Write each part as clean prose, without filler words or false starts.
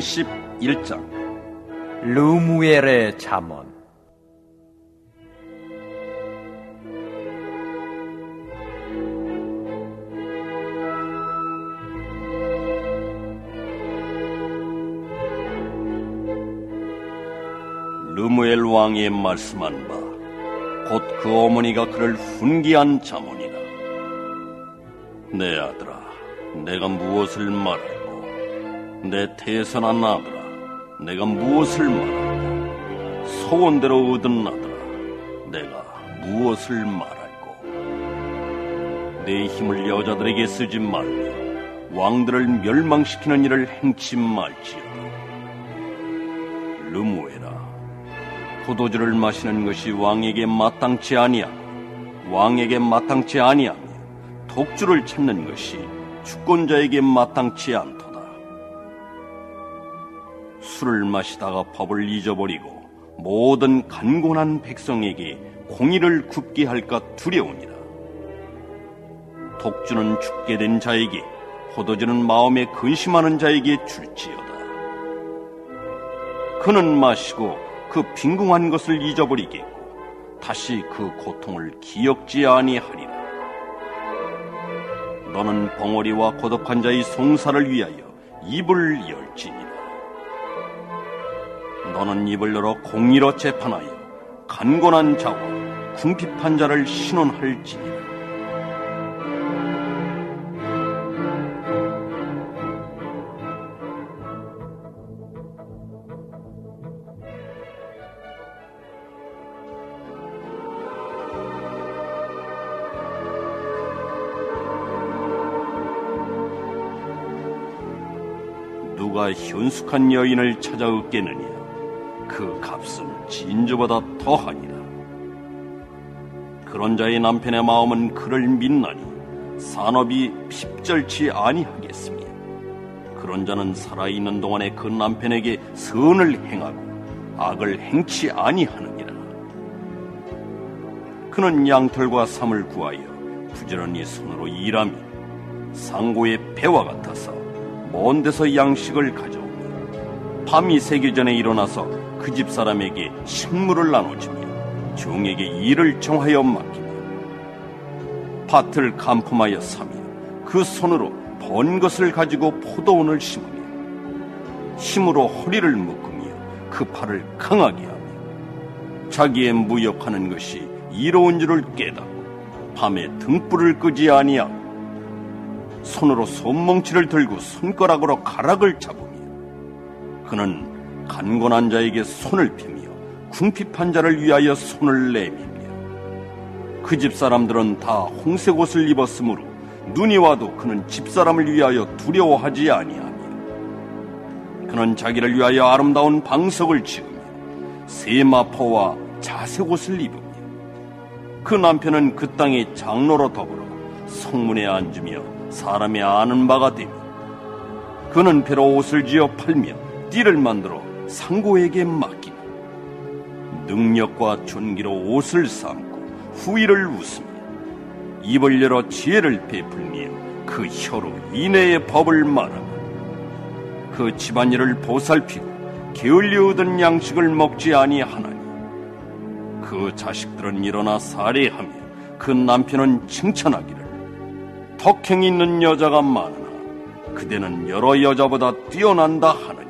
31장 르무엘의 잠언. 르무엘 왕이 말씀한 바 곧 그 어머니가 그를 훈계한 잠언이라. 내 아들아, 내가 무엇을 말할꼬? 내 태선한 아들아, 내가 무엇을 말할꼬? 소원대로 얻은 아들아, 내가 무엇을 말할꼬? 내 힘을 여자들에게 쓰지 말며 왕들을 멸망시키는 일을 행치 말지어다. 르무엘아, 포도주를 마시는 것이 왕에게 마땅치 아니하고 왕에게 마땅치 아니하며 독주를 찾는 것이 주권자에게 마땅치 않도다. 술을 마시다가 법을 잊어버리고 모든 간곤한 백성에게 공의를 굽게 할까 두려우니라. 독주는 죽게 된 자에게, 포도주는 마음에 근심하는 자에게 줄지어다. 그는 마시고 그 빈궁한 것을 잊어버리겠고 다시 그 고통을 기억지 아니하리라. 너는 벙어리와 고독한 자의 송사를 위하여 입을 열지니라. 너는 입을 열어 공의로 재판하여 간곤한 자와 궁핍한 자를 신원할지니라. 누가 현숙한 여인을 찾아 얻겠느냐? 그 값은 진주보다 더하니라. 그런 자의 남편의 마음은 그를 믿나니 산업이 핍절치 아니하겠으며, 그런 자는 살아있는 동안에 그 남편에게 선을 행하고 악을 행치 아니하느니라. 그는 양털과 삼을 구하여 부지런히 손으로 일하며 상고의 배와 같아서 먼 데서 양식을 가져오며 밤이 새기 전에 일어나서 그 집 사람에게 식물을 나눠주며 종에게 일을 정하여 맡기며 밭을 간품하여 사며 그 손으로 번 것을 가지고 포도원을 심으며 힘으로 허리를 묶으며 그 팔을 강하게 하며 자기의 무역하는 것이 이로운 줄을 깨닫고 밤에 등불을 끄지 아니하고 손으로 손뭉치를 들고 손가락으로 가락을 잡으며 그는 간곤한 자에게 손을 펴며 궁핍한 자를 위하여 손을 내밀며 그 집 사람들은 다 홍색 옷을 입었으므로 눈이 와도 그는 집사람을 위하여 두려워하지 아니하며 그는 자기를 위하여 아름다운 방석을 지으며 세마포와 자색 옷을 입으며 그 남편은 그 땅의 장로로 더불어 성문에 앉으며 사람이 아는 바가 되며 그는 배로 옷을 지어 팔며 띠를 만들어 상고에게 맡기며 능력과 존귀로 옷을 삼고 후의를 웃으며 입을 열어 지혜를 베풀며 그 혀로 인애의 법을 말하며 그 집안일을 보살피고 게을리 얻은 양식을 먹지 아니하나니 그 자식들은 일어나 살해하며 그 남편은 칭찬하기를 덕행이 있는 여자가 많으나 그대는 여러 여자보다 뛰어난다 하느니라.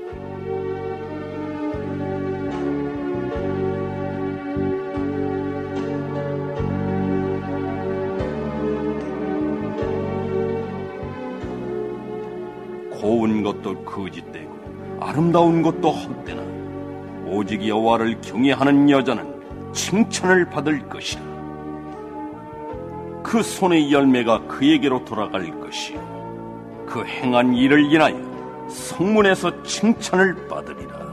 고운 것도 거짓되고 아름다운 것도 헛되나 오직 여호와를 경외하는 여자는 칭찬을 받을 것이라. 그 손의 열매가 그에게로 돌아갈 것이요 그 행한 일을 인하여 성문에서 칭찬을 받으리라.